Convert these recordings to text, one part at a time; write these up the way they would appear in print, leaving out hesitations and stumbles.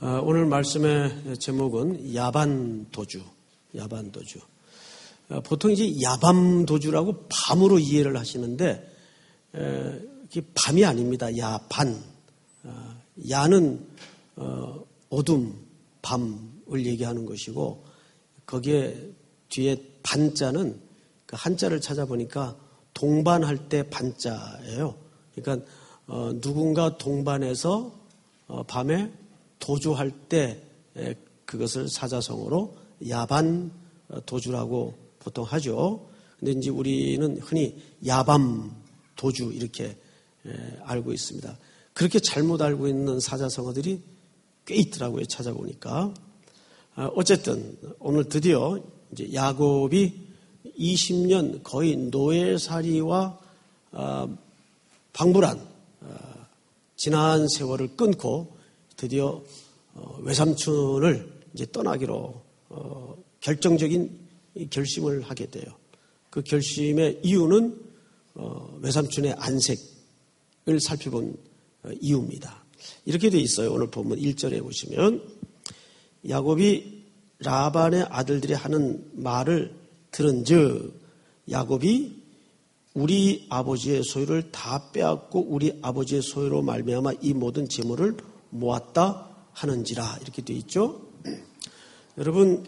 오늘 말씀의 제목은 야반도주. 보통 이제 야밤도주라고 밤으로 이해를 하시는데, 이게 밤이 아닙니다. 야반. 야는 어둠, 밤을 얘기하는 것이고, 거기에 뒤에 반자는 그 한자를 찾아보니까 동반할 때 반자예요. 그러니까 누군가 동반해서 밤에 도주할 때 그것을 사자성어로 야반 도주라고 보통 하죠. 근데 이제 우리는 흔히 야밤 도주 이렇게 알고 있습니다. 그렇게 잘못 알고 있는 사자성어들이 꽤 있더라고요. 찾아보니까. 어쨌든 오늘 드디어 이제 야곱이 20년 거의 노예살이와 방불한 지난 세월을 끊고 드디어 외삼촌을 이제 떠나기로 결정적인 결심을 하게 돼요. 그 결심의 이유는 외삼촌의 안색을 살펴본 이유입니다. 이렇게 돼 있어요. 오늘 본문 1절에 보시면 야곱이 라반의 아들들이 하는 말을 들은즉 야곱이 우리 아버지의 소유를 다 빼앗고 우리 아버지의 소유로 말미암아 이 모든 재물을 모았다 하는지라 이렇게 돼 있죠. 여러분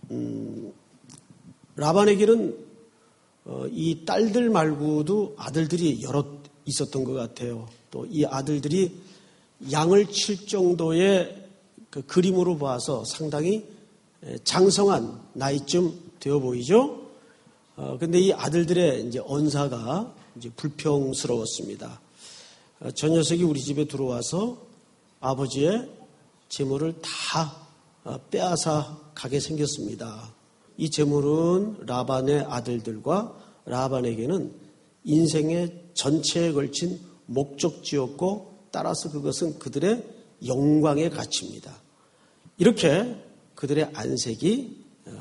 라반에게는 이 딸들 말고도 아들들이 여럿 있었던 것 같아요. 또 이 아들들이 양을 칠 정도의 그 그림으로 봐서 상당히 장성한 나이쯤 되어 보이죠. 근데 이 아들들의 이제 언사가 이제 불평스러웠습니다. 저 녀석이 우리 집에 들어와서 아버지의 재물을 다 빼앗아 가게 생겼습니다. 이 재물은 라반의 아들들과 라반에게는 인생의 전체에 걸친 목적지였고 따라서 그것은 그들의 영광의 가치입니다. 이렇게 그들의 안색이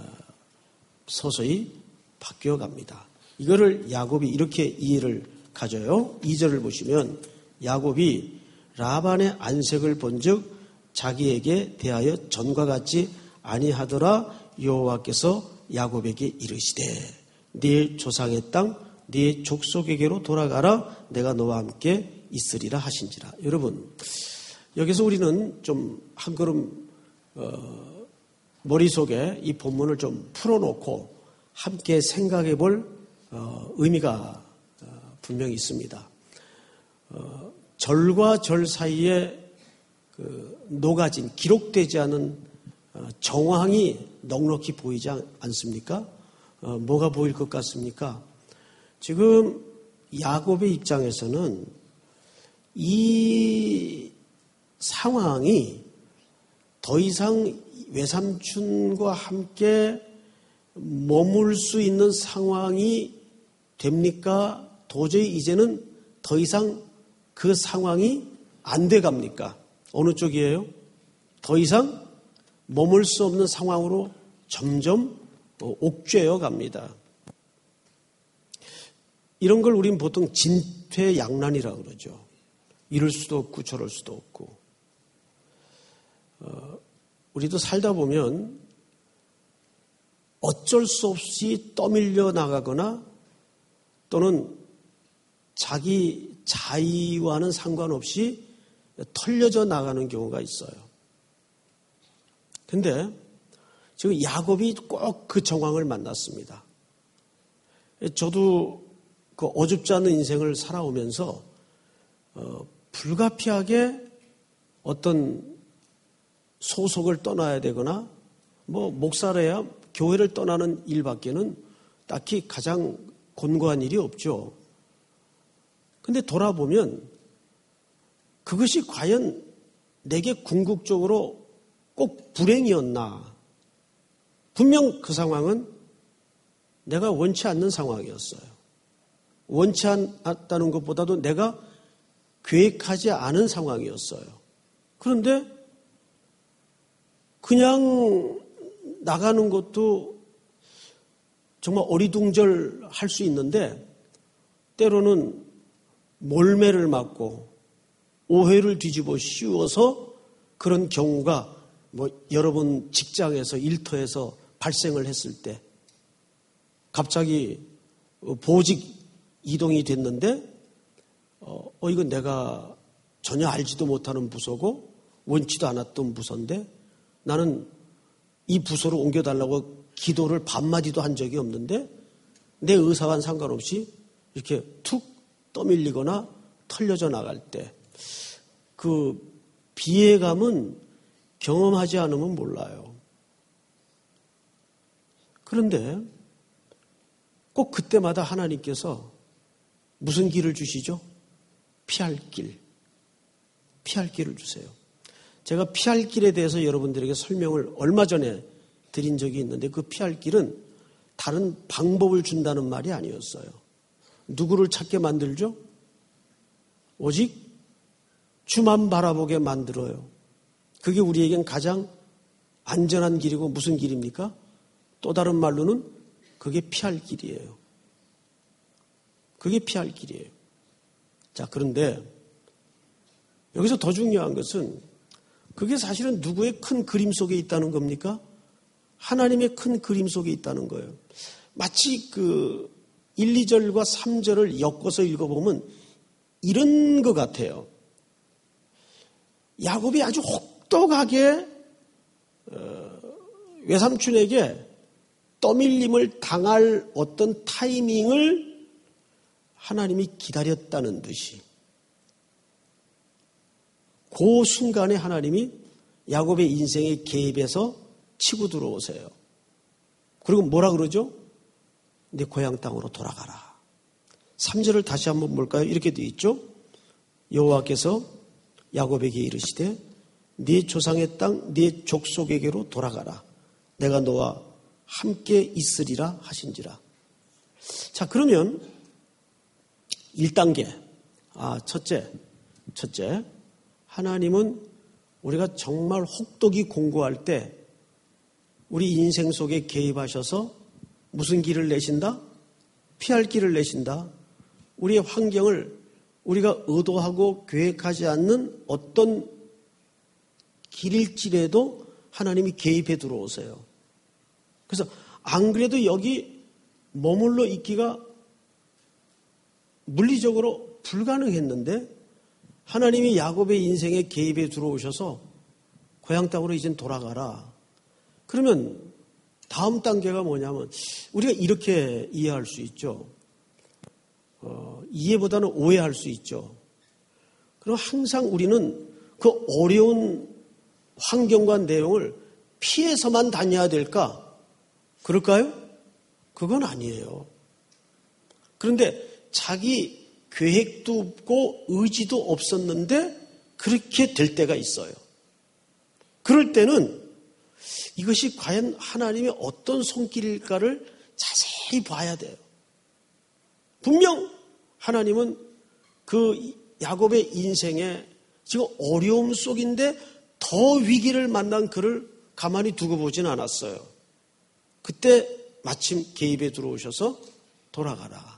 서서히 바뀌어 갑니다. 이거를 야곱이 이렇게 이해를 가져요. 2절을 보시면 야곱이 라반의 안색을 본즉 자기에게 대하여 전과 같지 아니하더라. 여호와께서 야곱에게 이르시되 네 조상의 땅 네 족속에게로 돌아가라. 내가 너와 함께 있으리라 하신지라. 여러분 여기서 우리는 좀 한 걸음 머릿속에 이 본문을 좀 풀어놓고 함께 생각해 볼 의미가 분명히 있습니다. 절과 절 사이에 그 녹아진 기록되지 않은 정황이 넉넉히 보이지 않습니까? 뭐가 보일 것 같습니까? 지금 야곱의 입장에서는 이 상황이 더 이상 외삼촌과 함께 머물 수 있는 상황이 됩니까? 도저히 이제는 더 이상 그 상황이 안 돼 갑니까? 어느 쪽이에요? 더 이상 머물 수 없는 상황으로 점점 옥죄어 갑니다. 이런 걸 우리는 보통 진퇴양난이라고 그러죠. 이럴 수도 없고 저럴 수도 없고. 우리도 살다 보면 어쩔 수 없이 떠밀려 나가거나 또는 자기 자의와는 상관없이 털려져 나가는 경우가 있어요. 근데 지금 야곱이 꼭 그 정황을 만났습니다. 저도 그 어줍지 않은 인생을 살아오면서 불가피하게 어떤 소속을 떠나야 되거나 목사래야 교회를 떠나는 일밖에는 딱히 가장 곤고한 일이 없죠. 근데 돌아보면 그것이 과연 내게 궁극적으로 꼭 불행이었나? 분명 그 상황은 내가 원치 않는 상황이었어요. 원치 않았다는 것보다도 내가 계획하지 않은 상황이었어요. 그런데 그냥 나가는 것도 정말 어리둥절할 수 있는데 때로는 몰매를 맞고 오해를 뒤집어 씌워서 그런 경우가 여러분 직장에서 일터에서 발생을 했을 때 갑자기 보직 이동이 됐는데 이건 내가 전혀 알지도 못하는 부서고 원치도 않았던 부서인데 나는 이 부서로 옮겨달라고 기도를 반마디도 한 적이 없는데 내 의사와는 상관없이 이렇게 툭 떠밀리거나 털려져 나갈 때 그 비애감은 경험하지 않으면 몰라요. 그런데 꼭 그때마다 하나님께서 무슨 길을 주시죠? 피할 길. 피할 길을 주세요. 제가 피할 길에 대해서 여러분들에게 설명을 얼마 전에 드린 적이 있는데 그 피할 길은 다른 방법을 준다는 말이 아니었어요. 누구를 찾게 만들죠? 오직 주만 바라보게 만들어요. 그게 우리에겐 가장 안전한 길이고 무슨 길입니까? 또 다른 말로는 그게 피할 길이에요. 그게 피할 길이에요. 자, 그런데 여기서 더 중요한 것은 그게 사실은 누구의 큰 그림 속에 있다는 겁니까? 하나님의 큰 그림 속에 있다는 거예요. 마치 그 1, 2절과 3절을 엮어서 읽어보면 이런 것 같아요. 야곱이 아주 혹독하게 외삼촌에게 떠밀림을 당할 어떤 타이밍을 하나님이 기다렸다는 듯이 그 순간에 하나님이 야곱의 인생에 개입해서 치고 들어오세요. 그리고 뭐라 그러죠? 네 고향 땅으로 돌아가라. 3절을 다시 한번 볼까요? 이렇게 되어 있죠. 여호와께서 야곱에게 이르시되 네 조상의 땅 네 족속에게로 돌아가라. 내가 너와 함께 있으리라 하신지라. 자, 그러면 1단계. 첫째. 하나님은 우리가 정말 혹독히 공고할 때 우리 인생 속에 개입하셔서 무슨 길을 내신다? 피할 길을 내신다. 우리의 환경을 우리가 의도하고 계획하지 않는 어떤 길일지라도 하나님이 개입해 들어오세요. 그래서 안 그래도 여기 머물러 있기가 물리적으로 불가능했는데 하나님이 야곱의 인생에 개입해 들어오셔서 고향 땅으로 이젠 돌아가라. 그러면 다음 단계가 뭐냐면 우리가 이렇게 이해할 수 있죠. 이해보다는 오해할 수 있죠. 그럼 항상 우리는 그 어려운 환경과 내용을 피해서만 다녀야 될까? 그럴까요? 그건 아니에요. 그런데 자기 계획도 없고 의지도 없었는데 그렇게 될 때가 있어요. 그럴 때는 이것이 과연 하나님의 어떤 손길일까를 자세히 봐야 돼요. 분명 하나님은 그 야곱의 인생에 지금 어려움 속인데 더 위기를 만난 그를 가만히 두고 보진 않았어요. 그때 마침 개입에 들어오셔서 돌아가라.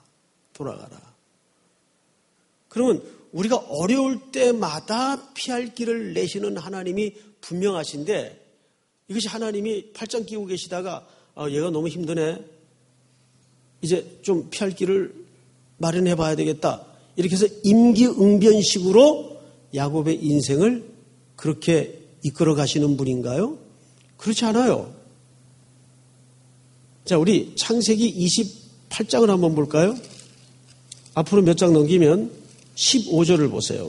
그러면 우리가 어려울 때마다 피할 길을 내시는 하나님이 분명하신데 이것이 하나님이 팔짱 끼고 계시다가 얘가 너무 힘드네. 이제 좀 피할 길을 마련해 봐야 되겠다. 이렇게 해서 임기응변식으로 야곱의 인생을 그렇게 이끌어 가시는 분인가요? 그렇지 않아요. 자, 우리 창세기 28장을 한번 볼까요? 앞으로 몇 장 넘기면 15절을 보세요.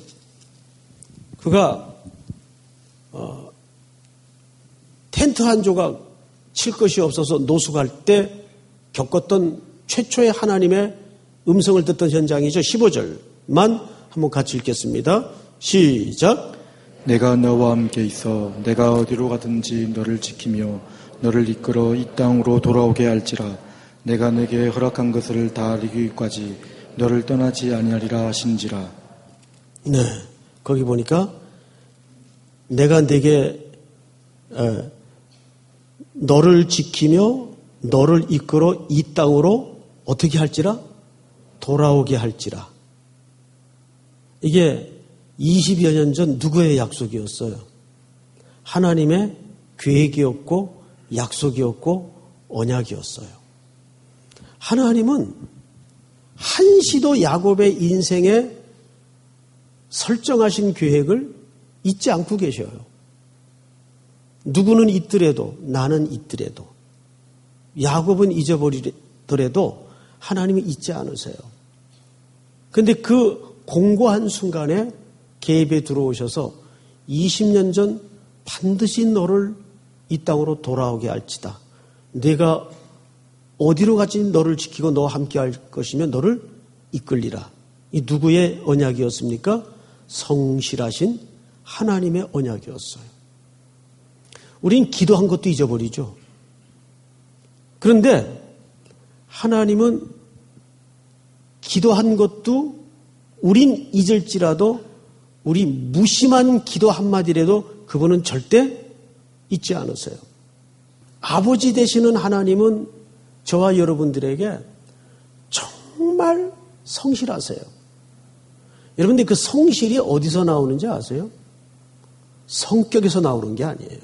그가 텐트 한 조각 칠 것이 없어서 노숙할 때 겪었던 최초의 하나님의 음성을 듣던 현장이죠. 15절만 한번 같이 읽겠습니다. 시작. 내가 너와 함께 있어 내가 어디로 가든지 너를 지키며 너를 이끌어 이 땅으로 돌아오게 할지라. 내가 내게 허락한 것을 다 이루기까지 너를 떠나지 아니하리라 하신지라. 네, 거기 보니까 내가 내게 너를 지키며 너를 이끌어 이 땅으로 어떻게 할지라? 돌아오게 할지라. 이게 20여 년 전 누구의 약속이었어요? 하나님의 계획이었고 약속이었고 언약이었어요. 하나님은 한시도 야곱의 인생에 설정하신 계획을 잊지 않고 계셔요. 누구는 잊더라도 나는 잊더라도 야곱은 잊어버리더라도 하나님은 잊지 않으세요. 그런데 그 공고한 순간에 개입에 들어오셔서 20년 전 반드시 너를 이 땅으로 돌아오게 할지다. 내가 어디로 갈지 너를 지키고 너와 함께 할 것이며 너를 이끌리라. 이 누구의 언약이었습니까? 성실하신 하나님의 언약이었어요. 우린 기도한 것도 잊어버리죠. 그런데 하나님은 기도한 것도 우린 잊을지라도 우리 무심한 기도 한마디라도 그분은 절대 잊지 않으세요. 아버지 되시는 하나님은 저와 여러분들에게 정말 성실하세요. 여러분들 그 성실이 어디서 나오는지 아세요? 성격에서 나오는 게 아니에요.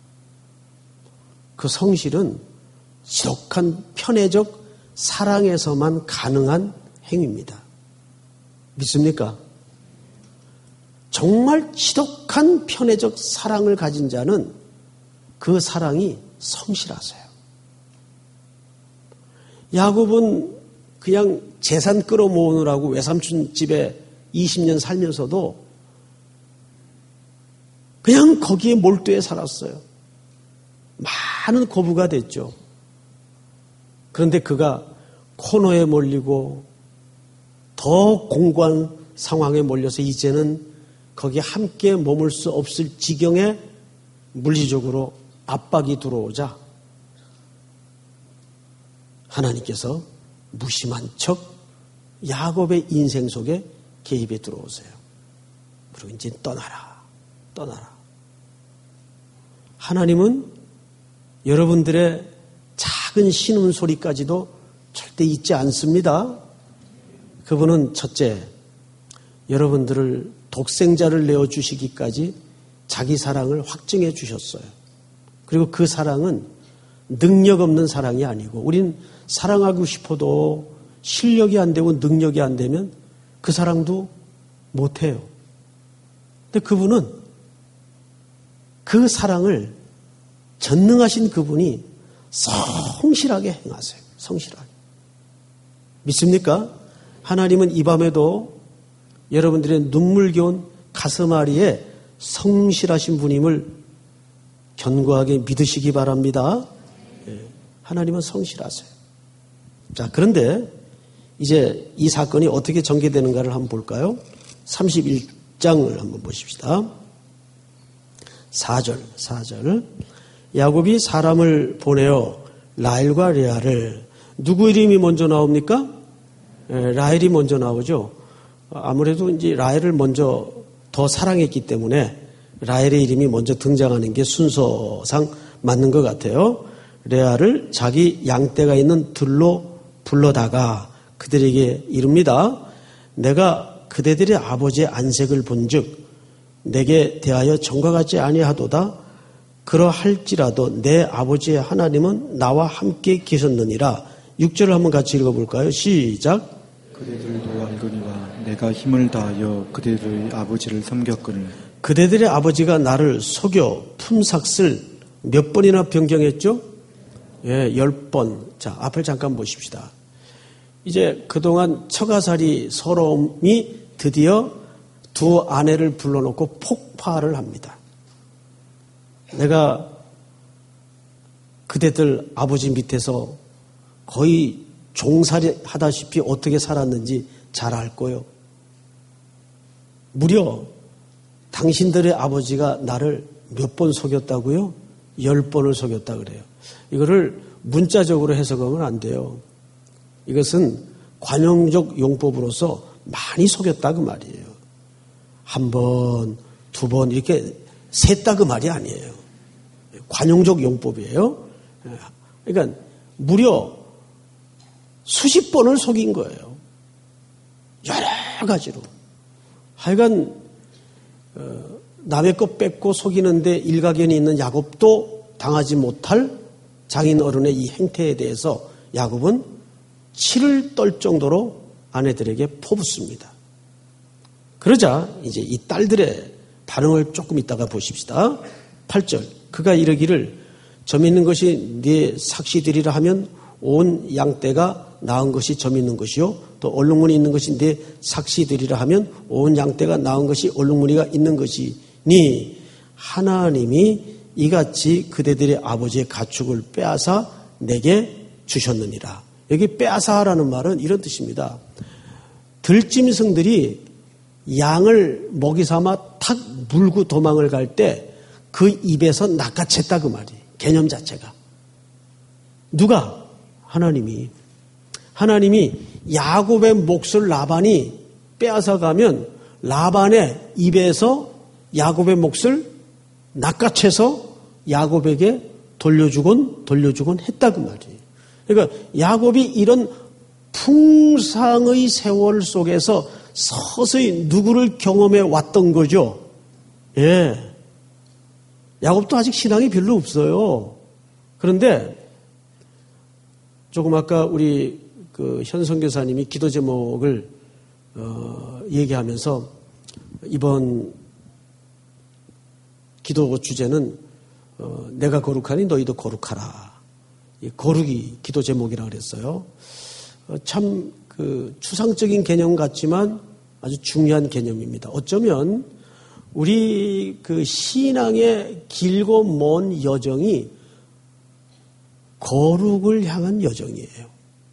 그 성실은 지독한 편애적 사랑에서만 가능한 행위입니다. 믿습니까? 정말 지독한 편애적 사랑을 가진 자는 그 사랑이 성실하세요. 야곱은 그냥 재산 끌어모으느라고 외삼촌 집에 20년 살면서도 그냥 거기에 몰두해 살았어요. 많은 고부가 됐죠. 그런데 그가 코너에 몰리고 더 공고한 상황에 몰려서 이제는 거기에 함께 머물 수 없을 지경에 물리적으로 압박이 들어오자 하나님께서 무심한 척 야곱의 인생 속에 개입에 들어오세요. 그리고 이제 떠나라. 하나님은 여러분들의 작은 신음소리까지도 절대 잊지 않습니다. 그분은 첫째, 여러분들을 독생자를 내어주시기까지 자기 사랑을 확증해 주셨어요. 그리고 그 사랑은 능력 없는 사랑이 아니고 우린 사랑하고 싶어도 실력이 안 되고 능력이 안 되면 그 사랑도 못해요. 근데 그분은 그 사랑을 전능하신 그분이 성실하게 행하세요. 성실하게. 믿습니까? 하나님은 이 밤에도 여러분들의 눈물겨운 가슴앓이에 성실하신 분임을 견고하게 믿으시기 바랍니다. 하나님은 성실하세요. 자, 그런데 이제 이 사건이 어떻게 전개되는가를 한번 볼까요? 31장을 한번 보십시다. 4절. 야곱이 사람을 보내어 라헬과 레아를, 누구 이름이 먼저 나옵니까? 라헬이 먼저 나오죠. 아무래도 이제 라헬을 먼저 더 사랑했기 때문에 라헬의 이름이 먼저 등장하는 게 순서상 맞는 것 같아요. 레아를 자기 양떼가 있는 들로 불러다가 그들에게 이릅니다. 내가 그대들의 아버지의 안색을 본즉 내게 대하여 전과 같지 아니하도다. 그러할지라도 내 아버지의 하나님은 나와 함께 계셨느니라. 6절을 한번 같이 읽어볼까요? 시작. 그대들도 알거니와 내가 힘을 다하여 그대들의 아버지를 섬겼거늘. 그대들의 아버지가 나를 속여 품삯을 몇 번이나 변경했죠? 10번. 자, 앞을 잠깐 보십시다. 이제 그동안 처가살이 서러움이 드디어 두 아내를 불러놓고 폭발을 합니다. 내가 그대들 아버지 밑에서 거의 종살이 하다시피 어떻게 살았는지 잘 알 거요. 무려 당신들의 아버지가 나를 몇 번 속였다고요? 10번을 속였다 그래요. 이거를 문자적으로 해석하면 안 돼요. 이것은 관용적 용법으로서 많이 속였다 그 말이에요. 한 번, 두 번 이렇게 셌다 그 말이 아니에요. 관용적 용법이에요. 그러니까 무려 수십 번을 속인 거예요. 여러 가지로. 하여간 남의 것 뺏고 속이는데 일가견이 있는 야곱도 당하지 못할 장인 어른의 이 행태에 대해서 야곱은 치를 떨 정도로 아내들에게 퍼붓습니다. 그러자 이제 이 딸들의 반응을 조금 이따가 보십시다. 8절. 그가 이르기를 점 있는 것이 네 삭시들이라 하면 온 양떼가 낳은 것이 점 있는 것이요. 또 얼룩무늬 있는 것이 네 삭시들이라 하면 온 양떼가 낳은 것이 얼룩무늬가 있는 것이니 하나님이 이같이 그대들의 아버지의 가축을 빼앗아 내게 주셨느니라. 여기 빼앗아라는 말은 이런 뜻입니다. 들짐승들이 양을 먹이 삼아 탁 물고 도망을 갈 때 그 입에서 낚아챘다 그 말이에요. 개념 자체가. 누가? 하나님이 야곱의 몫을 라반이 빼앗아 가면 라반의 입에서 야곱의 몫을 낚아채서 야곱에게 돌려주곤 했다 그 말이에요. 그러니까 야곱이 이런 풍상의 세월 속에서 서서히 누구를 경험해 왔던 거죠. 예. 야곱도 아직 신앙이 별로 없어요. 그런데 조금 아까 우리 현 선교사님이 기도 제목을 얘기하면서 이번 기도 주제는 내가 거룩하니 너희도 거룩하라. 거룩이 기도 제목이라고 그랬어요. 참 추상적인 개념 같지만 아주 중요한 개념입니다. 어쩌면 우리 신앙의 길고 먼 여정이 거룩을 향한 여정이에요.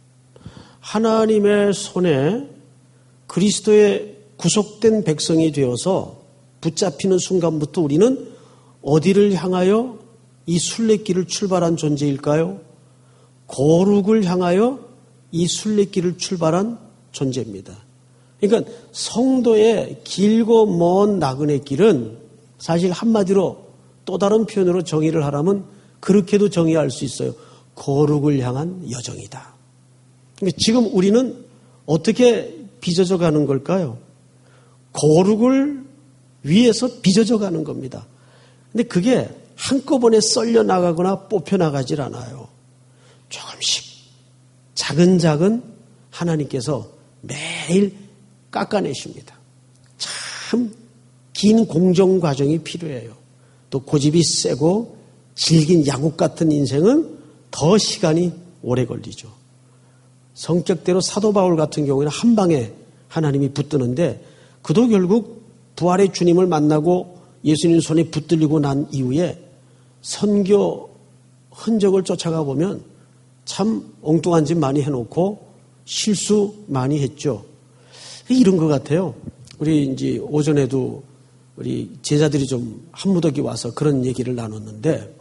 하나님의 손에 그리스도의 구속된 백성이 되어서 붙잡히는 순간부터 우리는 어디를 향하여 이 순례길을 출발한 존재일까요? 거룩을 향하여 이 순례길을 출발한 존재입니다. 그러니까 성도의 길고 먼 나그네 길은 사실 한마디로 또 다른 표현으로 정의를 하라면 그렇게도 정의할 수 있어요. 거룩을 향한 여정이다. 그러니까 지금 우리는 어떻게 빚어져 가는 걸까요? 거룩을 위해서 빚어져 가는 겁니다. 근데 그게 한꺼번에 썰려 나가거나 뽑혀 나가질 않아요. 조금씩 작은 하나님께서 매일 깎아내십니다. 참 긴 공정 과정이 필요해요. 또 고집이 세고 질긴 야곱 같은 인생은 더 시간이 오래 걸리죠. 성격대로 사도 바울 같은 경우에는 한 방에 하나님이 붙드는데 그도 결국 부활의 주님을 만나고 예수님 손에 붙들리고 난 이후에 선교 흔적을 쫓아가 보면 참 엉뚱한 짓 많이 해놓고 실수 많이 했죠. 이런 것 같아요. 우리 이제 오전에도 우리 제자들이 좀 한무더기 와서 그런 얘기를 나눴는데,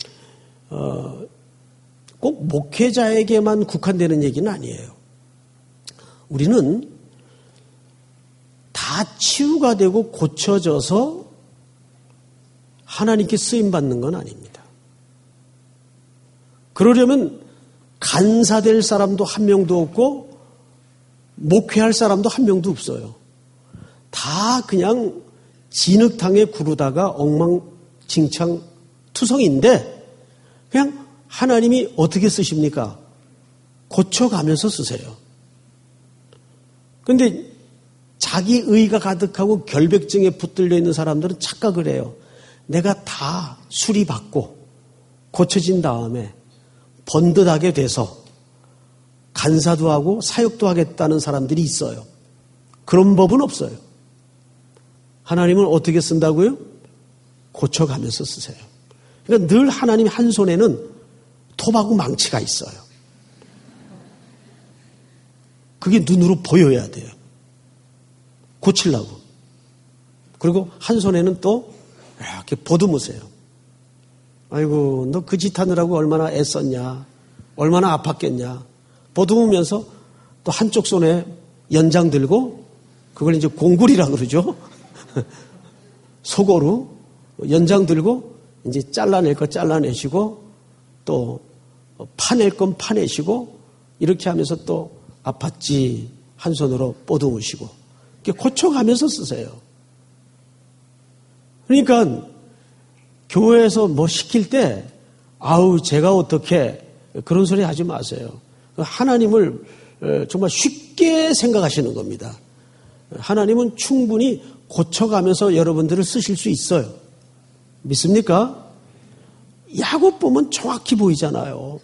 꼭 목회자에게만 국한되는 얘기는 아니에요. 우리는 다 치유가 되고 고쳐져서 하나님께 쓰임받는 건 아닙니다. 그러려면 간사될 사람도 한 명도 없고 목회할 사람도 한 명도 없어요. 다 그냥 진흙탕에 구르다가 엉망진창 투성인데 그냥 하나님이 어떻게 쓰십니까? 고쳐가면서 쓰세요. 그런데 자기 의가 가득하고 결백증에 붙들려 있는 사람들은 착각을 해요. 내가 다 수리받고 고쳐진 다음에 번듯하게 돼서 간사도 하고 사역도 하겠다는 사람들이 있어요. 그런 법은 없어요. 하나님은 어떻게 쓴다고요? 고쳐가면서 쓰세요. 그러니까 늘 하나님 한 손에는 톱하고 망치가 있어요. 그게 눈으로 보여야 돼요. 고치려고. 그리고 한 손에는 또 이렇게 보듬으세요. 아이고, 너 그 짓 하느라고 얼마나 애썼냐. 얼마나 아팠겠냐. 보듬으면서 또 한쪽 손에 연장 들고 그걸 이제 공굴이라고 그러죠. 소고루 연장 들고 이제 잘라낼 거 잘라내시고 또 파낼 건 파내시고 이렇게 하면서 또 아팠지 한 손으로 보듬으시고 이렇게 고쳐가면서 쓰세요. 그러니까 교회에서 뭐 시킬 때 아우 제가 어떻게 그런 소리 하지 마세요. 하나님을 정말 쉽게 생각하시는 겁니다. 하나님은 충분히 고쳐가면서 여러분들을 쓰실 수 있어요. 믿습니까? 야곱 보면 정확히 보이잖아요.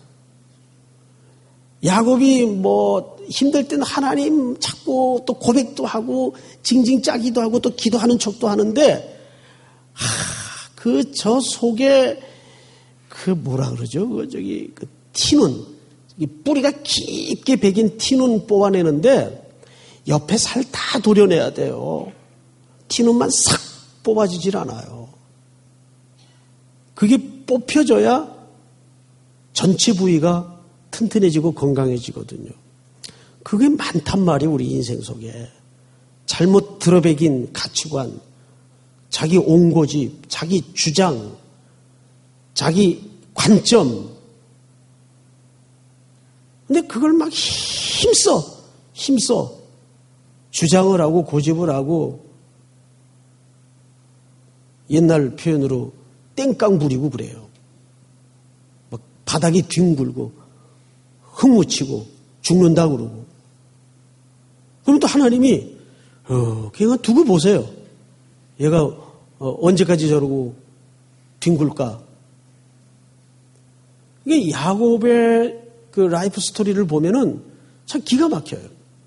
야곱이 뭐 힘들 때는 하나님 찾고 또 고백도 하고 징징 짜기도 하고 또 기도하는 척도 하는데 그 저 속에 그 뭐라 그러죠? 그 티눈 뿌리가 깊게 배긴 티눈 뽑아내는데 옆에 살 다 도려내야 돼요. 티눈만 싹 뽑아지질 않아요. 그게 뽑혀져야 전체 부위가 튼튼해지고 건강해지거든요. 그게 많단 말이에요. 우리 인생 속에. 잘못 들어배긴 가치관, 자기 옹고집, 자기 주장, 자기 관점. 근데 그걸 막 힘써 주장을 하고 고집을 하고 옛날 표현으로 땡깡 부리고 그래요. 막 바닥이 뒹굴고 흙묻히고 죽는다 그러고. 그럼 또 하나님이 그냥 두고 보세요. 얘가 언제까지 저러고 뒹굴까? 이게 야곱의 그 라이프 스토리를 보면은 참 기가 막혀요.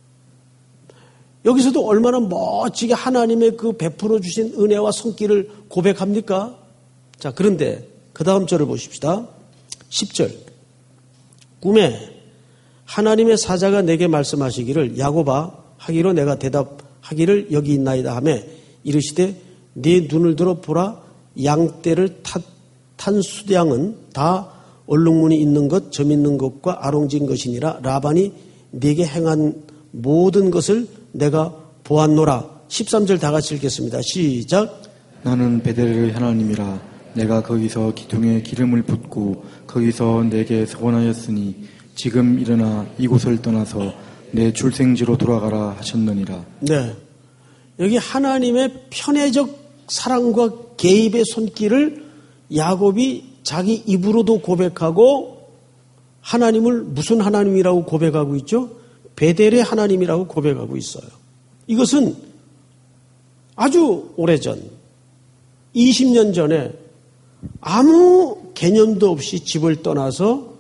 여기서도 얼마나 멋지게 하나님의 그 베풀어 주신 은혜와 손길을 고백합니까? 자, 그런데 그 다음 절을 보십시다. 10절. 꿈에 하나님의 사자가 내게 말씀하시기를 야곱아 하기로 내가 대답하기를 여기 있나이다 하며 이르시되 네 눈을 들어 보라 양떼를 탄 수량은 다 얼룩무늬 있는 것, 점 있는 것과 아롱진 것이니라. 라반이 네게 행한 모든 것을 내가 보았노라. 13절 다 같이 읽겠습니다. 시작. 나는 베델의 하나님이라. 내가 거기서 기둥에 기름을 붓고 거기서 내게 서원하였으니 지금 일어나 이곳을 떠나서 내 출생지로 돌아가라 하셨느니라. 네, 여기 하나님의 편애적 사랑과 개입의 손길을 야곱이 자기 입으로도 고백하고 하나님을 무슨 하나님이라고 고백하고 있죠? 베델의 하나님이라고 고백하고 있어요. 이것은 아주 오래전 20년 전에 아무 개념도 없이 집을 떠나서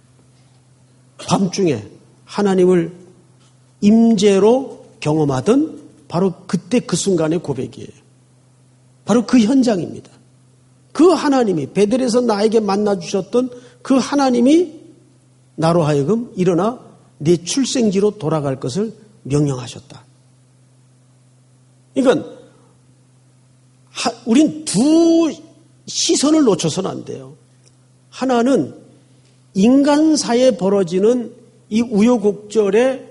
밤중에 하나님을 임재로 경험하던 바로 그때 그 순간의 고백이에요. 바로 그 현장입니다. 그 하나님이 베델에서 나에게 만나주셨던 그 하나님이 나로 하여금 일어나 내 출생지로 돌아갈 것을 명령하셨다. 그러니까 우린 두 시선을 놓쳐서는 안 돼요. 하나는 인간사에 벌어지는 이 우여곡절의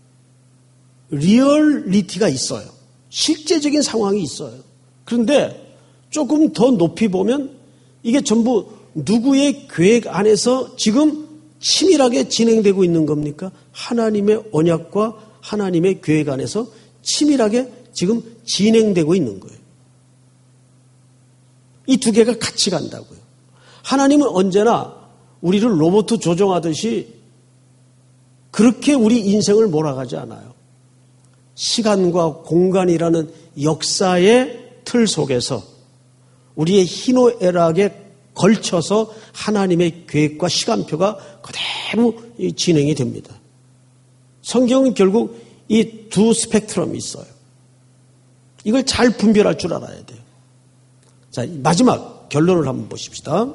리얼리티가 있어요. 실제적인 상황이 있어요. 그런데 조금 더 높이 보면 이게 전부 누구의 계획 안에서 지금 치밀하게 진행되고 있는 겁니까? 하나님의 언약과 하나님의 계획 안에서 치밀하게 지금 진행되고 있는 거예요. 이 두 개가 같이 간다고요. 하나님은 언제나 우리를 로봇 조종하듯이 그렇게 우리 인생을 몰아가지 않아요. 시간과 공간이라는 역사의 틀 속에서 우리의 희노애락에 걸쳐서 하나님의 계획과 시간표가 그대로 진행이 됩니다. 성경은 결국 이 두 스펙트럼이 있어요. 이걸 잘 분별할 줄 알아야 돼요. 자, 마지막 결론을 한번 보십시다.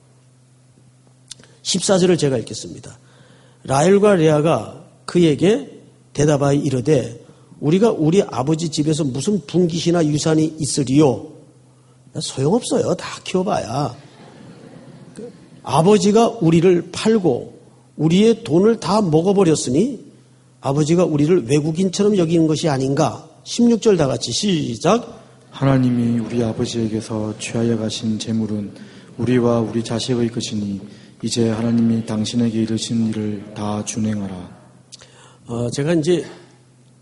14절을 제가 읽겠습니다. 라헬과 레아가 그에게 대답하여 이르되 우리가 우리 아버지 집에서 무슨 분깃이나 유산이 있으리요? 소용없어요. 다 키워봐야. 아버지가 우리를 팔고 우리의 돈을 다 먹어버렸으니 아버지가 우리를 외국인처럼 여기는 것이 아닌가. 16절 다 같이 시작. 하나님이 우리 아버지에게서 취하여 가신 재물은 우리와 우리 자식의 것이니 이제 하나님이 당신에게 이르신 일을 다 준행하라. 제가 이제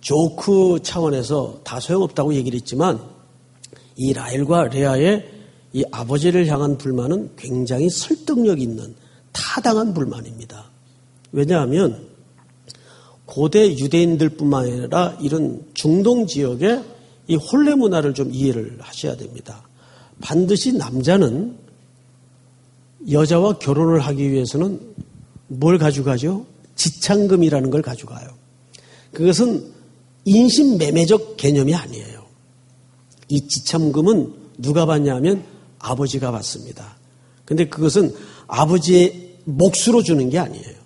조크 차원에서 다 소용없다고 얘기를 했지만 이 라헬과 레아의 이 아버지를 향한 불만은 굉장히 설득력 있는 타당한 불만입니다. 왜냐하면 고대 유대인들뿐만 아니라 이런 중동 지역의 이 혼례 문화를 좀 이해를 하셔야 됩니다. 반드시 남자는 여자와 결혼을 하기 위해서는 뭘 가져가죠? 지창금이라는 걸 가져가요. 그것은 인신매매적 개념이 아니에요. 이 지참금은 누가 받냐면 아버지가 받습니다. 근데 그것은 아버지의 몫으로 주는 게 아니에요.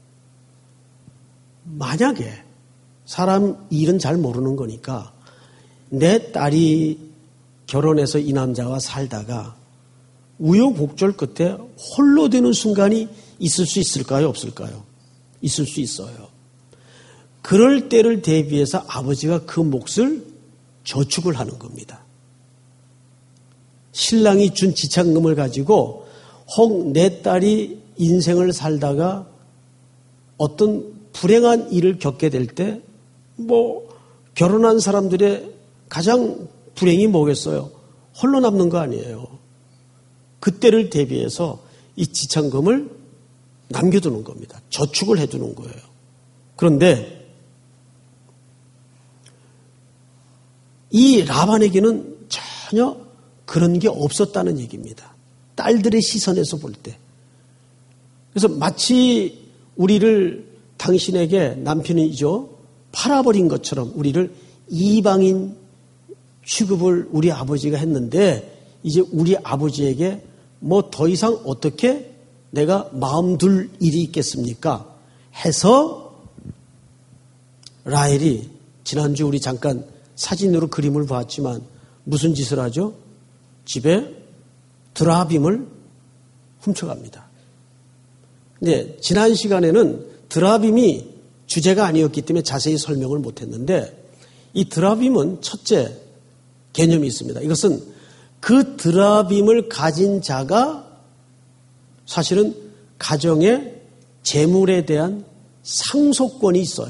만약에 사람 일은 잘 모르는 거니까 내 딸이 결혼해서 이 남자와 살다가 우여곡절 끝에 홀로 되는 순간이 있을 수 있을까요? 없을까요? 있을 수 있어요. 그럴 때를 대비해서 아버지가 그 몫을 저축을 하는 겁니다. 신랑이 준 지참금을 가지고 혹 내 딸이 인생을 살다가 어떤 불행한 일을 겪게 될 때 결혼한 사람들의 가장 불행이 뭐겠어요? 홀로 남는 거 아니에요. 그때를 대비해서 이 지참금을 남겨두는 겁니다. 저축을 해두는 거예요. 그런데 이 라반에게는 전혀 그런 게 없었다는 얘기입니다. 딸들의 시선에서 볼 때. 그래서 마치 우리를 당신에게 남편이죠. 팔아버린 것처럼 우리를 이방인 취급을 우리 아버지가 했는데 이제 우리 아버지에게 더 이상 어떻게 내가 마음 둘 일이 있겠습니까? 해서 라헬이 지난주 우리 잠깐 사진으로 그림을 봤지만 무슨 짓을 하죠? 집에 드라빔을 훔쳐갑니다. 근데 지난 시간에는 드라빔이 주제가 아니었기 때문에 자세히 설명을 못했는데 이 드라빔은 첫째 개념이 있습니다. 이것은 그 드라빔을 가진 자가 사실은 가정의 재물에 대한 상속권이 있어요.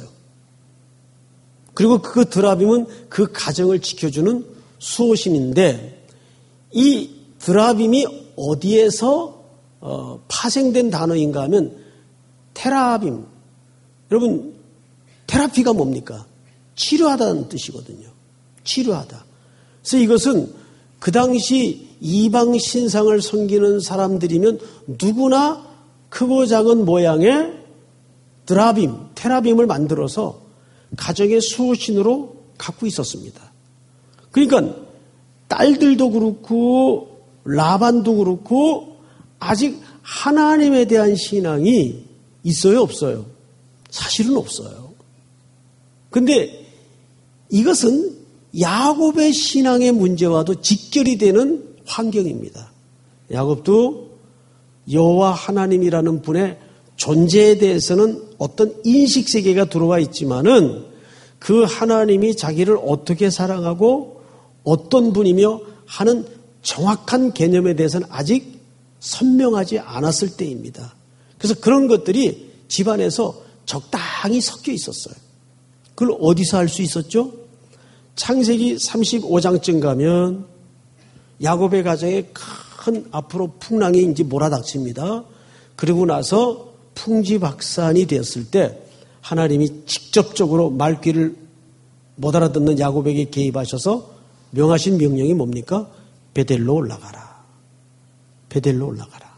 그리고 그 드라빔은 그 가정을 지켜주는 수호신인데 이 드라빔이 어디에서 파생된 단어인가 하면 테라빔. 여러분 테라피가 뭡니까? 치료하다는 뜻이거든요. 치료하다. 그래서 이것은 그 당시 이방 신상을 섬기는 사람들이면 누구나 크고 작은 모양의 드라빔, 테라빔을 만들어서 가정의 수호신으로 갖고 있었습니다. 그러니까 딸들도 그렇고 라반도 그렇고 아직 하나님에 대한 신앙이 있어요, 없어요? 사실은 없어요. 근데 이것은 야곱의 신앙의 문제와도 직결이 되는 환경입니다. 야곱도 여호와 하나님이라는 분의 존재에 대해서는 어떤 인식 세계가 들어와 있지만은 그 하나님이 자기를 어떻게 사랑하고 어떤 분이며 하는 정확한 개념에 대해서는 아직 선명하지 않았을 때입니다. 그래서 그런 것들이 집안에서 적당히 섞여 있었어요. 그걸 어디서 알 수 있었죠? 창세기 35장쯤 가면 야곱의 가정에 큰 앞으로 풍랑이 이제 몰아닥칩니다. 그리고 나서 풍지박산이 되었을 때 하나님이 직접적으로 말귀를 못 알아듣는 야곱에게 개입하셔서 명하신 명령이 뭡니까? 베델로 올라가라. 베델로 올라가라.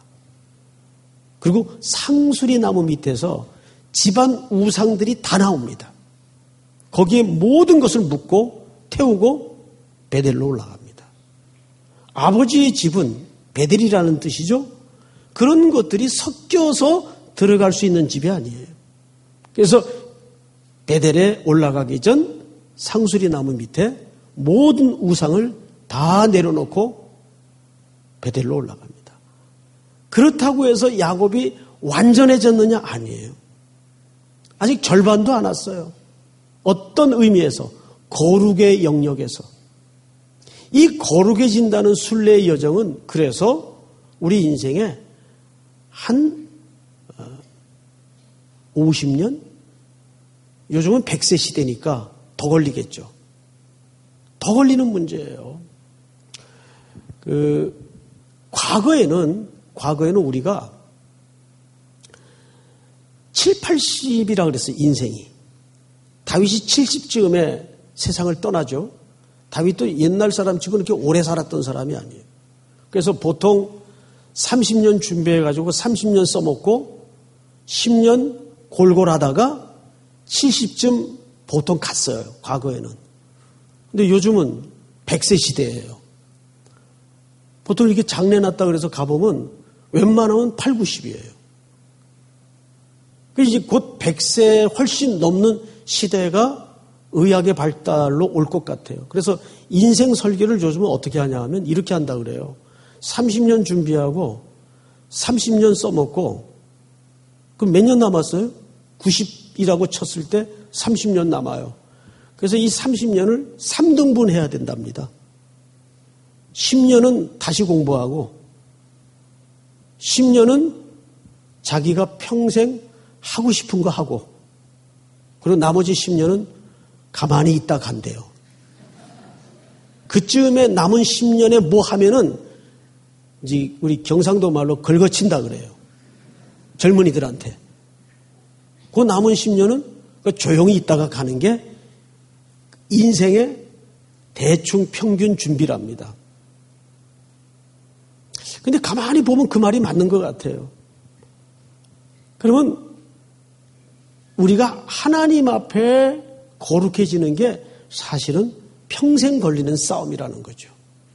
그리고 상수리 나무 밑에서 집안 우상들이 다 나옵니다. 거기에 모든 것을 묻고 태우고 베델로 올라갑니다. 아버지의 집은 베델이라는 뜻이죠. 그런 것들이 섞여서 들어갈 수 있는 집이 아니에요. 그래서 베델에 올라가기 전 상수리 나무 밑에 모든 우상을 다 내려놓고 베델로 올라갑니다. 그렇다고 해서 야곱이 완전해졌느냐? 아니에요. 아직 절반도 안 왔어요. 어떤 의미에서? 거룩의 영역에서. 이 거룩해진다는 순례의 여정은 그래서 우리 인생에 한 50년? 요즘은 100세 시대니까 더 걸리겠죠. 더 걸리는 문제예요. 과거에는 우리가 7, 80이라 그랬어요, 인생이. 다윗이 70쯤에 세상을 떠나죠. 다윗도 옛날 사람치고 그렇게 오래 살았던 사람이 아니에요. 그래서 보통 30년 준비해가지고 30년 써먹고 10년 골골하다가 70쯤 보통 갔어요, 과거에는. 근데 요즘은 100세 시대예요. 보통 이렇게 장례 났다 그래서 가보면 웬만하면 8, 90이에요. 그래서 이제 곧 100세 훨씬 넘는 시대가 의학의 발달로 올 것 같아요. 그래서 인생 설계를 요즘은 어떻게 하냐 하면 이렇게 한다 그래요. 30년 준비하고 30년 써먹고 그럼 몇 년 남았어요? 90이라고 쳤을 때 30년 남아요. 그래서 이 30년을 3등분 해야 된답니다. 10년은 다시 공부하고 10년은 자기가 평생 하고 싶은 거 하고 그리고 나머지 10년은 가만히 있다 간대요. 그쯤에 남은 10년에 뭐 하면은 이제 우리 경상도 말로 긁어친다 그래요. 젊은이들한테. 그 남은 10년은 조용히 있다가 가는 게 인생의 대충 평균 준비랍니다. 근데 가만히 보면 그 말이 맞는 것 같아요. 그러면 우리가 하나님 앞에 거룩해지는 게 사실은 평생 걸리는 싸움이라는 거죠.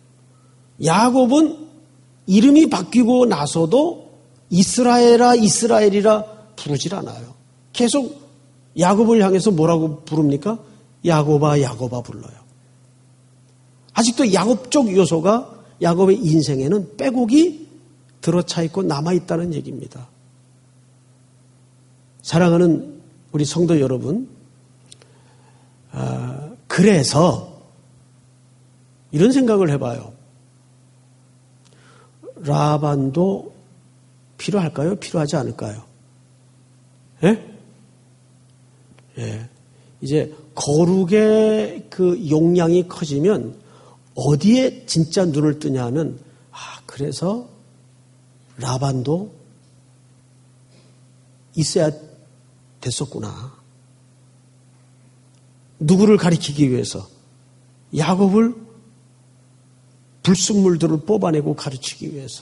야곱은 이름이 바뀌고 나서도 이스라엘아 이스라엘이라 부르질 않아요. 계속 야곱을 향해서 뭐라고 부릅니까? 야곱아 야곱아 불러요. 아직도 야곱적 요소가 야곱의 인생에는 빼곡이 들어차 있고 남아있다는 얘기입니다. 사랑하는 우리 성도 여러분, 그래서 이런 생각을 해봐요. 라반도 필요할까요? 필요하지 않을까요? 예? 예. 이제 거룩의 그 용량이 커지면 어디에 진짜 눈을 뜨냐 하면, 그래서 라반도 있어야 됐었구나. 누구를 가리키기 위해서? 야곱을 불순물들을 뽑아내고 가르치기 위해서.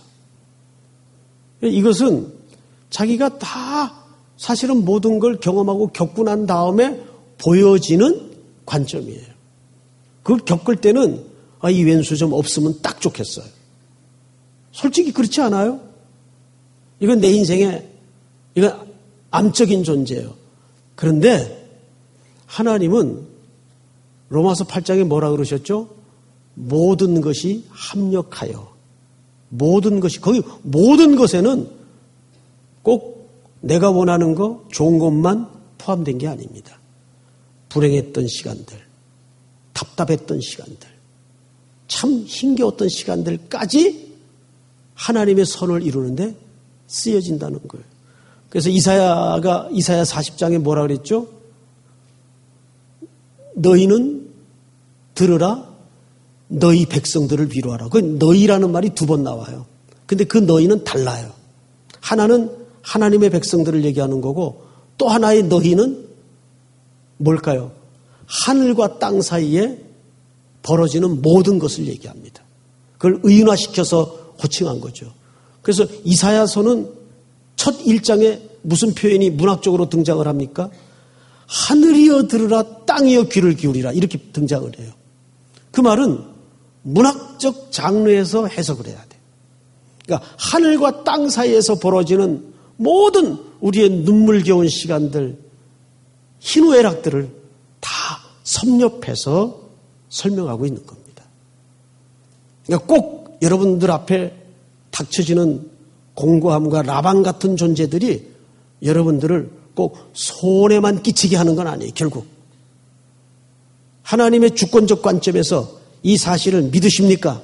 이것은 자기가 다 사실은 모든 걸 경험하고 겪고 난 다음에 보여지는 관점이에요. 그걸 겪을 때는 이 왼수 좀 없으면 딱 좋겠어요. 솔직히 그렇지 않아요? 이건 내 인생의 이건 암적인 존재예요. 그런데 하나님은 로마서 8장에 뭐라 그러셨죠? 모든 것이 합력하여 모든 것이 거기 모든 것에는 꼭 내가 원하는 거 좋은 것만 포함된 게 아닙니다. 불행했던 시간들, 답답했던 시간들, 참 힘겨웠던 시간들까지 하나님의 선을 이루는데 쓰여진다는 거예요. 그래서 이사야 40장에 뭐라 그랬죠? 너희는 들으라 너희 백성들을 위로하라. 그 너희라는 말이 2번 나와요. 근데 그 너희는 달라요. 하나는 하나님의 백성들을 얘기하는 거고 또 하나의 너희는 뭘까요? 하늘과 땅 사이에 벌어지는 모든 것을 얘기합니다. 그걸 의인화시켜서 호칭한 거죠. 그래서 이사야서는 첫 1장에 무슨 표현이 문학적으로 등장을 합니까? 하늘이여 들으라 땅이여 귀를 기울이라 이렇게 등장을 해요. 그 말은 문학적 장르에서 해석을 해야 돼. 그러니까 하늘과 땅 사이에서 벌어지는 모든 우리의 눈물겨운 시간들, 희노애락들을 다 섭렵해서 설명하고 있는 겁니다. 그러니까 꼭 여러분들 앞에 닥쳐지는 공고함과 라반 같은 존재들이 여러분들을 꼭 손해만 끼치게 하는 건 아니에요. 결국 하나님의 주권적 관점에서 이 사실을 믿으십니까?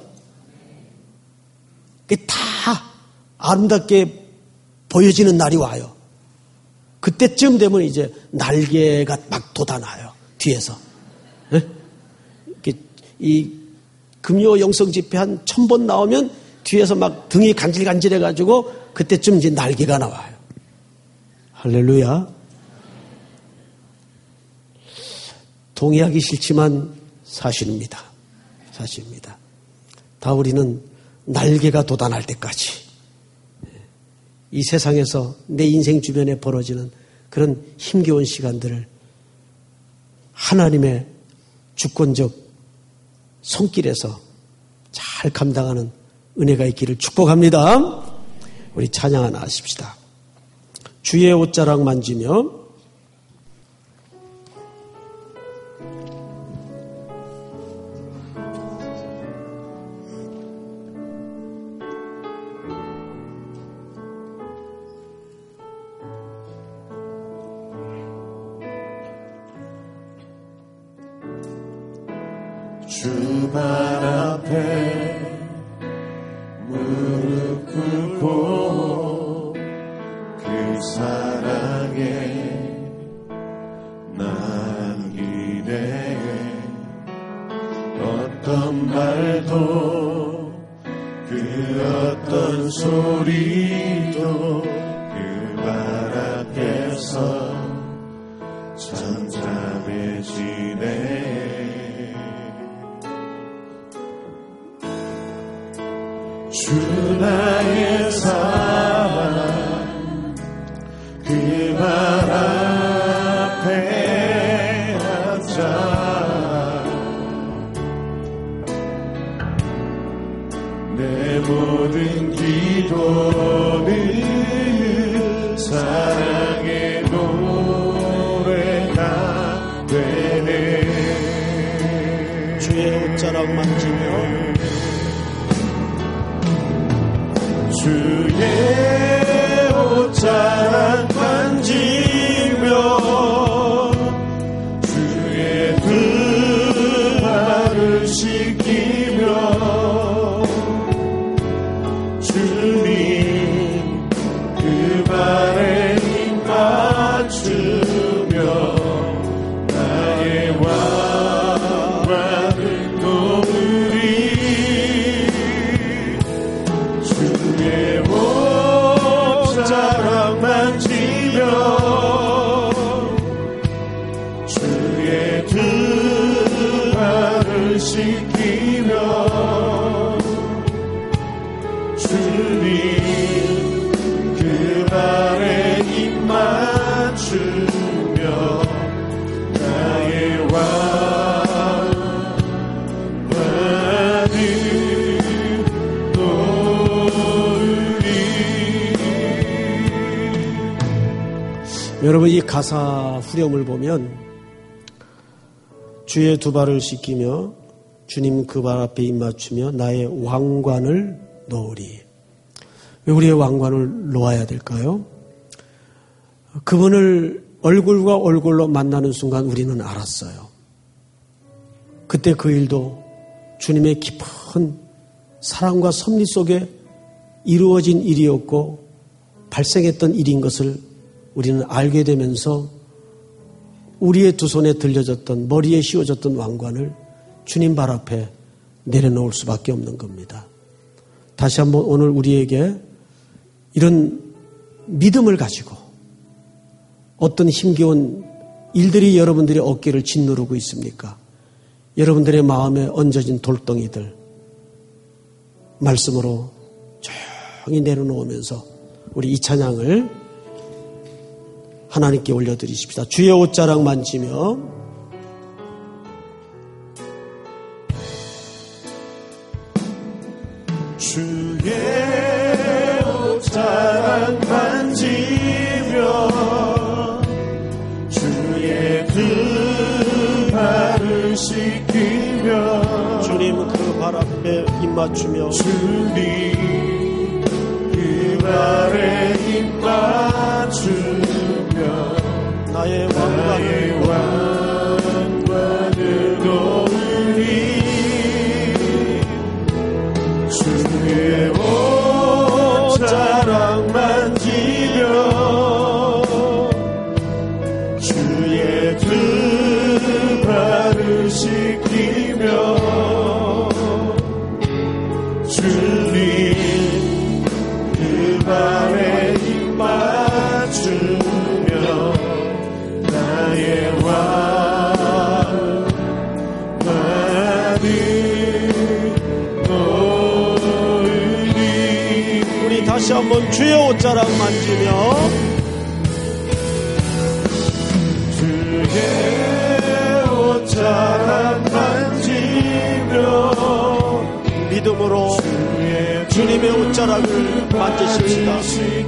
그게 다 아름답게 보여지는 날이 와요. 그때쯤 되면 이제 날개가 막 돋아나요. 뒤에서. 이 금요 영성 집회 한 1000번 나오면 뒤에서 막 등이 간질간질해가지고 그때쯤 이제 날개가 나와요. 할렐루야. 동의하기 싫지만 사실입니다. 사실입니다. 다우리는 날개가 돋아날 때까지 이 세상에서 내 인생 주변에 벌어지는 그런 힘겨운 시간들을 하나님의 주권적 손길에서 잘 감당하는 은혜가 있기를 축복합니다. 우리 찬양 하나 하십시다. 주의 옷자락 만지며 주 발 앞에 무릎 꿇고 그 사랑에 난 기대해 어떤 말도 그 어떤 소리도 그 발 앞에서 잠잠해지네. 주 나의 사랑 그 발 앞에 앉아 내 모든 기도는 사랑의 노래가 되네. 주의 옷자락 만지며 주의 옷자락 만지며 주의 두 발을 씻기며 주님 그 발에 힘 맞추며 나의 왕관을 놓으리. 주의 옷자락 만지며 주의 두 발을 씻기며 주님 그 발에 힘 맞추며 나의 여러분, 이 가사 후렴을 보면 주의 두 발을 씻기며 주님 그 발 앞에 입 맞추며 나의 왕관을 놓으리. 왜 우리의 왕관을 놓아야 될까요? 그분을 얼굴과 얼굴로 만나는 순간 우리는 알았어요. 그때 그 일도 주님의 깊은 사랑과 섭리 속에 이루어진 일이었고 발생했던 일인 것을 우리는 알게 되면서 우리의 두 손에 들려졌던 머리에 씌워졌던 왕관을 주님 발 앞에 내려놓을 수밖에 없는 겁니다. 다시 한번 오늘 우리에게 이런 믿음을 가지고 어떤 힘겨운 일들이 여러분들의 어깨를 짓누르고 있습니까? 여러분들의 마음에 얹어진 돌덩이들 말씀으로 조용히 내려놓으면서 우리 이 찬양을 하나님께 올려드리십시다. 주의 옷자락 만지며 주의 옷자락 만지며 주의 두 발을 씻기며 주님 그 발 앞에 입 맞추며 주님 그 발에 입 맞추며 나의 왕관을 놓으리. 주의 옷자락 만지며 주의 두 발을 씻기며 주님 한번 주의 옷자락 만지며 주의 옷자락 만지며 믿음으로 주님의 옷자락을 만지십시다.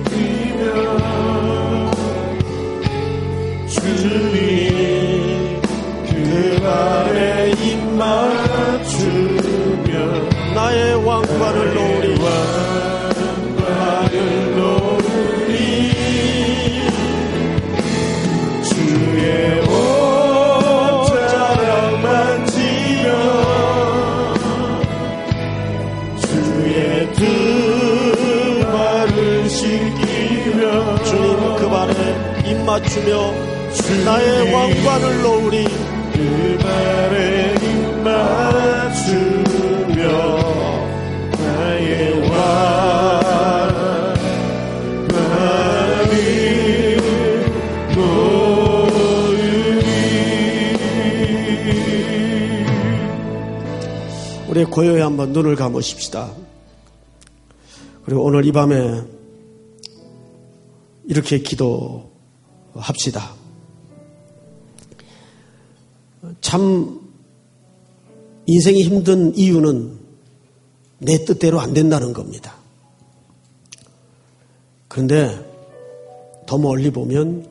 주님 그 발에 입 맞추며 나의 왕관을 놓으리. 주의 옷자락 만지며 주의 두 발을 씻기며 주님 그 발에 입 맞추며 나의 왕관을 놓으리. 그 발에 입 맞추며 나의 왕관을 우리 고요히 한번 눈을 감으십시다. 그리고 오늘 이 밤에 이렇게 기도합시다. 참 인생이 힘든 이유는 내 뜻대로 안 된다는 겁니다. 그런데 더 멀리 보면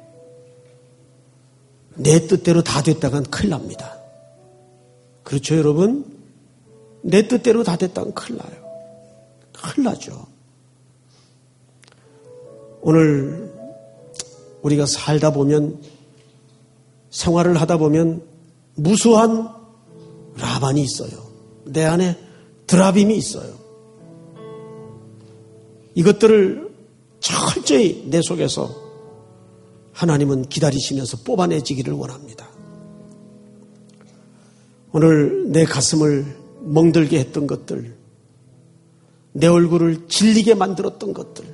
내 뜻대로 다 됐다간 큰일 납니다. 그렇죠, 여러분? 내 뜻대로 다 됐다간 큰일 나요. 큰일 나죠. 오늘 우리가 살다 보면, 생활을 하다 보면 무수한 라반이 있어요. 내 안에 드라빔이 있어요. 이것들을 철저히 내 속에서 하나님은 기다리시면서 뽑아내지기를 원합니다. 오늘 내 가슴을 멍들게 했던 것들, 내 얼굴을 질리게 만들었던 것들,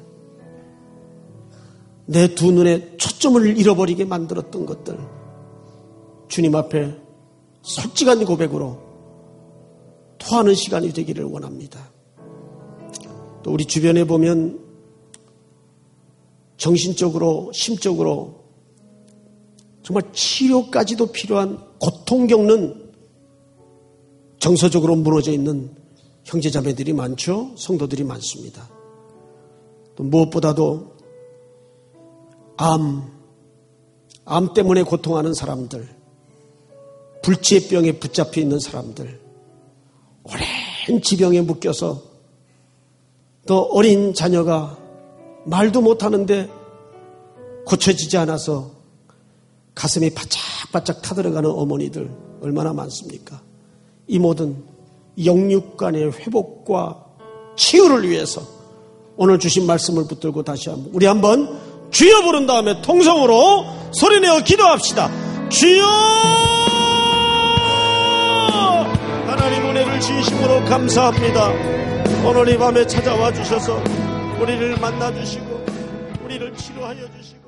내 두 눈에 초점을 잃어버리게 만들었던 것들, 주님 앞에 솔직한 고백으로 토하는 시간이 되기를 원합니다. 또 우리 주변에 보면 정신적으로, 심적으로 정말 치료까지도 필요한 고통 겪는, 정서적으로 무너져 있는 형제자매들이 많죠. 성도들이 많습니다. 또 무엇보다도 암 때문에 고통하는 사람들, 불치의 병에 붙잡혀 있는 사람들, 오랜 지병에 묶여서 또 어린 자녀가 말도 못하는데 고쳐지지 않아서 가슴이 바짝바짝 타들어가는 어머니들 얼마나 많습니까? 이 모든 영육간의 회복과 치유를 위해서 오늘 주신 말씀을 붙들고 다시 한번 우리 한번 주여 부른 다음에 통성으로 소리내어 기도합시다. 주여! 하나님 은혜를 진심으로 감사합니다. 오늘 이 밤에 찾아와 주셔서 우리를 만나주시고 우리를 치료하여 주시고